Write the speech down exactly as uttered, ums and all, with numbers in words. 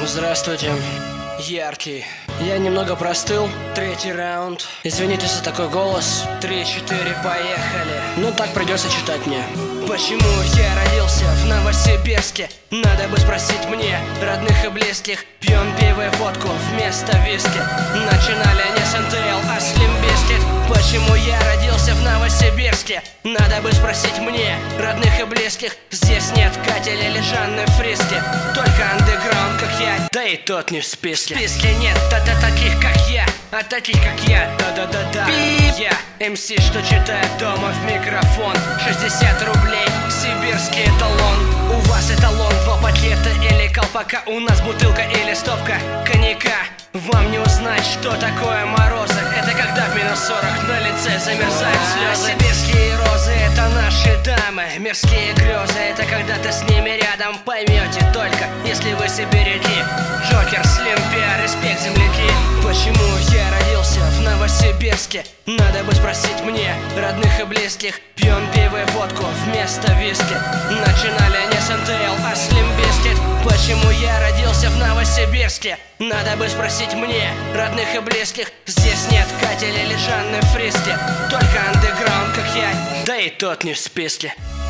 Здравствуйте, яркий. Я немного простыл, третий раунд. Извините за такой голос. Три-четыре, поехали. Ну так придется читать мне. Почему я родился в Новосибирске? Надо бы спросить мне, родных и близких. Пьем пиво и водку вместо виски. Начинали не с эн тэ эл, а с Limp Bizkit. Почему я родился в Новосибирске? Надо бы спросить мне, родных и близких. Здесь нет Катя или Жанны Фриски. Только андеграунд, как я, да и тот не в списке. В списке нет та-та таких, как я, а таких, как я, да-да-да-да. Я эм си, что читает дома в микрофон. Шестьдесят рублей, сибирский эталон. У вас эталон, два пакета или колпака. У нас бутылка или стопка коньяка. Вам не узнать, что такое морозы. Это когда в минус сорок на лице замерзают слезы. Сибирские розы — это наши дамы. Мирские грезы — это когда ты с ними рядом. Поймете только, если вы сибиряки. Джокер, Слимпия, респект, земляки. Почему я родился в Новосибирске? Надо бы спросить мне, родных и близких. Пьем пиво и водку вместо виски. Начинали не с эн тэ эл, а с Limp Bizkit. Почему я родился в Новосибирске? Надо бы спросить мне, родных и близких. Здесь нет Катя или Жанны Фриски. Только андеграунд, как я, да и тот не в списке.